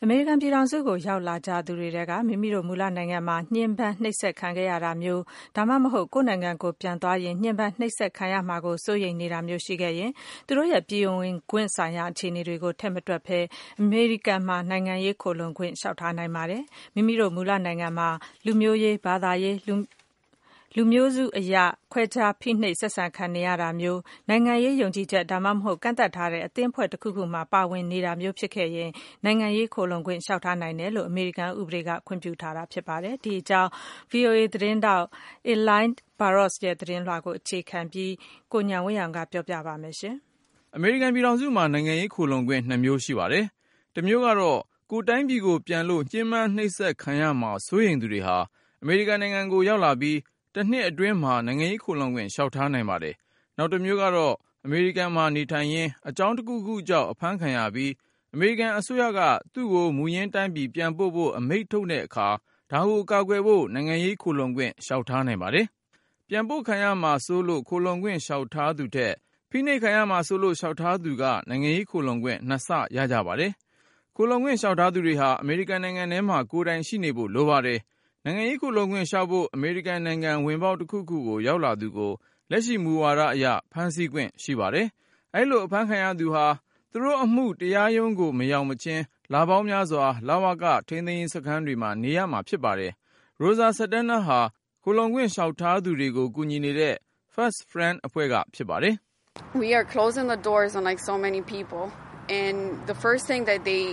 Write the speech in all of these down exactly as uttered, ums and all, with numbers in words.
အမေရိကန်ပြည်ထောင်စုကိုရောက်လာကြသူတွေထဲကမိမိတို့မူလနိုင်ငံမှာညှဉ်းပန်းနှိပ်စက်ခံခဲ့ရတာမျိုးဒါမှမဟုတ်ကိုယ့်နိုင်ငံကိုပြန်သွားရင်ညှဉ်းပန်းနှိပ်စက်ခံရမှာကိုစိုးရိမ်နေတာမျိုးရှိခဲ့ရင်သူတို့ရဲ့ပြည်ဝင်ခွင့်ဆိုင်ရာအခြေအနေတွေကိုထည့်မတွက်ဘဲအမေရိကန်မှာနိုင်ငံရေးခိုလှုံခွင့်လျှောက်ထားနိုင်ပါတယ်။မိမိတို့မူလနိုင်ငံမှာလူမျိုးရေးဘာသာရေးလူလူမျိုးစုအရာခွဲခြားဖိနှိပ်ဆက်ဆံခံနေရတာမျိုးနိုင်ငံရေးယုံကြည်ချက်ဒါမှမဟုတ်ကန့်သက်ထားတဲ့အသင်းအဖွဲ့တစ်ခုခုမှာပါဝင်နေတာမျိုးဖြစ်ခဲ့ရင်နိုင်ငံရေးခိုလှုံခွင့်လျှောက်ထားနိုင်တယ်လို့အမေရိကန်ဥပဒေကခွင့်ပြုထားတာဖြစ်ပါတယ်။ဒီအကြောင်း ဗွီအိုအေ သတင်းတောက် Elaine Barros ရဲ့သတင်းလွှာကိုအခြေခံပြီးကိုဉာဏ်ဝင်းအောင်ကပြောပြပါမယ်ရှင်။အမေရိကန်ပြည်ထောင်စုမှာနိုင်ငံရေးခိုလှုံခွင့်နှစ်မျိုးရှိပါတယ်။တစ်မျိုးကတော့ကိုယ်တိုင်းပြည်ကိုပြန်လို့ညှဉ်းပန်းနှိပ်စက်ခံရမှာစိုးရိမ်သူတွေဟာအမေရိကန်နိုင်ငံကိုရောက်လာပြီးတစ်နှစ်အတွင်းမှာနိုင်ငံရေးခိုလှုံခွင့်လျှောက်ထားနိုင်ပါတယ်။နောက်တစ်မျိုးကတော့အမေရိကန်မှာနေထိုင်ရင်းအကြောင်းတစ်ခုခုကြောင့်အဖမ်းခံရပြီးအမေရိကန်အစိုးရကသူ့ကိုမူရင်းတိုင်းပြည်ပြန်ပို့ဖို့အမိန့်ထုတ်တဲ့အခါဒါကိုကာကွယ်ဖို့နိုင်ငံရေးခိုလှုံခွင့်လျှောက်ထားနိုင်ပါတယ်။ပြန်ပို့ခံရမှာစိုးလို့ခိုလှုံခွင့်လျှောက်ထားသူထက်ဖိနှိပ်ခံရမှာစိုးလို့လျှောက်ထားသူကနိုင်ငံရေးခိုလှုံခွင့်နှစ်ဆရကြပါတယ်။ခိုလှုံခွင့်လျှောက်ထားသူတွေဟာအမေရိကန်နိုင်ငံထဲမှာကိုယ်တိုင်ရှိနေဖို့လိုပါတယ်။နိုင်ငံရေးခိုလှုံခွင့်လျှောက်ဖို့အမေရိကန်နိုင်ငံဝင်ပေါက်တစ်ခုခုကိုရောက်လာသူကိုလက်ရှိမူဝါဒအရဖမ်းဆီးခွင့်ရှိပါတယ်။အဲ့လိုအဖမ်းခံရသူဟာသူတို့အမှုတရားရုံးကိုမရောက်မချင်းလပေါင်းများစွာလဝကထိန်းသိမ်းရေးစခန်းတွေမှာနေရမှာဖြစ်ပါတယ်။ Rosa Santana ဟာခိုလှုံခွင့်လျှောက်ထားသူတွေကိုကူညီနေတဲ့ First Friend အဖွဲ့ကဖြစ်ပါတယ်။ We are closing the doors on like so many people and the first thing that they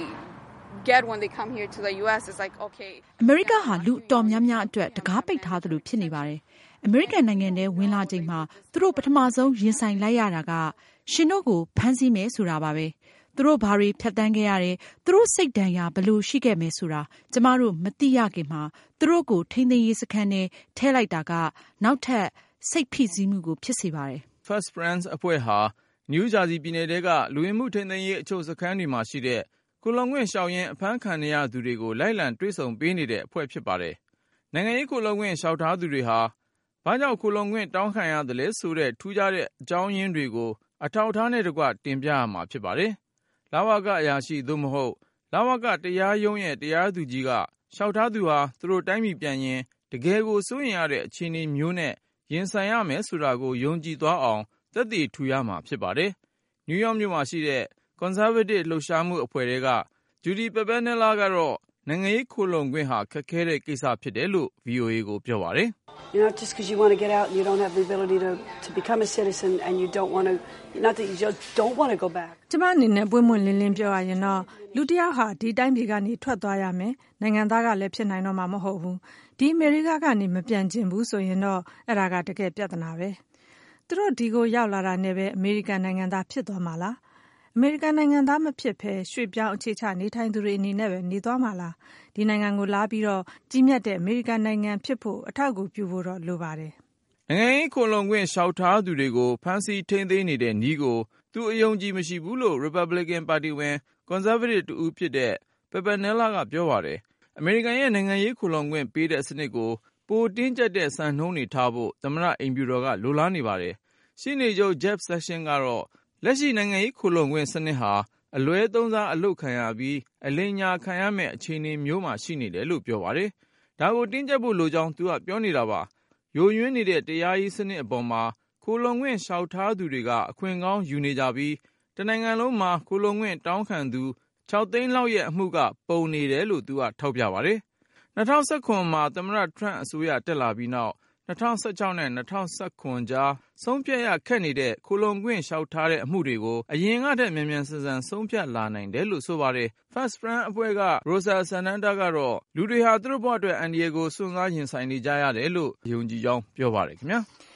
get when they come here to the U S is like okay အမေရိကဟာလူတော်များများအတွက်တကားပိတ်ထားသလိုဖြစ်နေပါတယ်။အမေရိကန်နိုင်ငံထဲဝင်လာချိန်မှာသူတို့ပထမဆုံးရင်ဆိုင်လိုက်ရတာကရှင်တို့ကိုဖမ်းဆီးမယ်ဆိုတာပါပဲ။သူတို့ဘာတွေဖြတ်တန်းခဲ့ရတယ်သူတို့စိတ်ဒဏ်ရာဘယ်လိုရှိခဲ့မယ်ဆိုတာကျမတို့မသိရခင်မှာသူတို့ကိုထိန်းသိမ်းရေးစခန်းထဲထည့်လိုက်တာကနောက်ထပ်စိတ်ဖိစီးမှုကိုဖြစ်စေပါတယ်။ First Friends အဖွဲ့ဟာနယူးဂျာစီပြည်နယ်ထဲကလူဝင်မှုထိန်းသိမ်းရေးအချုပ်စခန်းတွေမှာရှိတဲ့ခိုလှုံခွင့်ရှောင်ရင်အဖမ်းခံရသူတွေကိုလိုက်လံတွေ့ဆုံပေးနေတဲ့အဖွဲ့ဖြစ်ပါတယ်။နိုင်ငံရေးခိုလှုံခွင့်ရှောက်ထားသူတွေဟာဘာကြောင့်ခိုလှုံခွင့်တောင်းခံရတယ်လဲဆိုတဲ့ထူးခြားတဲ့အကြောင်းရင်းတွေကိုအထောက်အထားနဲ့တကွတင်ပြရမှာဖြစ်ပါတယ်။လဝကအရာရှိသို့မဟုတ်လဝကတရားရုံးရဲ့တရားသူကြီးကရှောက်ထားသူဟာသူတို့တိုင်းပြည်ပြန်ရင်တကယ်ကိုစိုးရင်ရတဲ့အခြေအနေမျိုးနဲ့ရင်ဆိုင်ရမယ်ဆိုတာကိုယုံကြည်သွားအောင်သက်သေထူရမှာဖြစ်ပါတယ်။နယူးယောက်မြို့မှာရှိတဲ့Conservative လှုပ်ရှားမှုအဖွဲ့တွေက Judy Papanella ကတော့နိုင်ငံရေးခိုလှုံခွင့်ဟာခက်ခဲတဲ့ကိစ္စဖြစ်တယ်လို့ ဗွီအိုအေ ကိုပြောပါတယ်။ You know just because you want to get out and you don't have the ability to to become a citizen and you don't want to not that you just don't want to go back. ကျမအနေနဲ့ပွင့်ပွင့်လင်းလင်းပြောရရင်တော့လူတစ်ယောက်ဟာဒီတိုင်းပြည်ကနေထွက်သွားရမယ်နိုင်ငံသားကလည်းဖြစ်နိုင်တော့မှာမဟုတ်ဘူးဒီအမေရိကကနေမပြန်ချင်ဘူးဆိုရင်တော့အဲ့ဒါကတကယ်ပြဿနာပဲသူတို့ဒီကိုရောက်လာတာနဲ့ပဲအမေရိကန်နိုင်ငံသားဖြစ်သွားမှာလားအမေရိကန်နိုင်ငံသားမဖြစ်ဘဲရွှေ့ပြောင်းအခြေချနေထိုင်သူတွေအနေနဲ့ပဲနေသွားမှာလားဒီနိုင်ငံကိုလာပြီးတော့ကြီးမြတ်တဲ့အမေရိကန်နိုင်ငံဖြစ်ဖို့အထောက်အကူပြုဖို့တော့လိုပါတယ်နိုင်ငံရေးခိုလှုံခွင့်ရှောက်ထားသူတွေကိုဖမ်းဆီးထိန်းသိမ်းနေတဲ့နည်းကိုသူအယုံကြည်မရှိဘူးလို့ Republican ပါတီဝင် Conservative တူဦးဖြစ်တဲ့ Papanella ကပြောပါတယ်အမေရိကန်ရဲ့နိုင်ငံရေးခိုလှုံခွင့်ပေးတဲ့စနစ်ကိုပိုတင်းကျပ်တဲ့စံနှုန်းတွေထားဖို့သမ္မတအိမ်ဖြူတော်ကလိုလားနေပါတယ်ရှင်းနေချုပ် Jeff Sessions ကတော့လက်ရှိနိုင်ငံရေးခိုလှုံခွင့်စနစ်ဟာအလွဲသုံးစားအလုပ်ခံရပြီးအလိမ်ညာခံရမယ့်အခြေအနေမျိုးမှာရှိနေတယ်လို့ပြောပါတယ်။ဒါကိုတင်းကျပ်ဖို့လိုကြောင်းသူကပြောနေတာပါ။ယိုယွင်းနေတဲ့တရားရေးစနစ်အပေါ်မှာခိုလှုံခွင့်လျှောက်ထားသူတွေကအခွင့်ကောင်းယူနေကြပြီးတနိုင်ငံလုံးမှာခိုလှုံခွင့်တောင်းခံသူ၆သိန်းလောက်ရဲ့အမှုကပုံနေတယ်လို့သူကထောက်ပြပါတယ်။၂၀၁၇မှာသမ္မတ Trump အစိုးရတက်လာပြီးနောက်၂၀၁၆နဲ့၂၀၁၇ကြားဆုံးဖြတ်ရခက်နေတဲ့ခိုလှုံခွင့်လျှောက်ထားတဲ့အမှုတွေကိုအရင်ကတည်းကမြန်မြန်ဆန်ဆန်ဆုံးဖြတ်လာနိုင်တယ်လို့ဆိုပါတယ်။ First Friend အဖွဲ့က Rosa Santana ကတော့လူတွေဟာသူတို့ဘဝအတွက်အန္တရာယ်ကိုစွန့်စားရင်ဆိုင်နေကြရတယ်လို့ယုံကြည်ကြောင်းပြောပါတယ်ခင်ဗျာ။